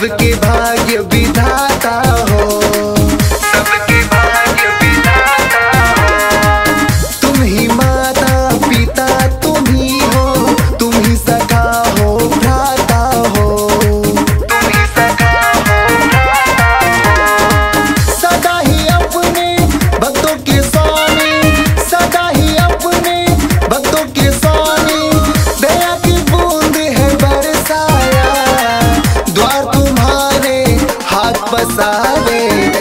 सबके भाग्य विधाता हो, सबके भाग्य विधाता हो। तुम ही माता पिता तुम ही हो, तुम ही सखा हो भ्राता हो, तुम ही सखा हो भ्राता हो। सदा ही अपने भक्तों के स्वामी, सदा ही अपने भक्तों के स्वामी, दया की बूंद है बरसाया, द्वार तुम्हारे हाथ पसारे।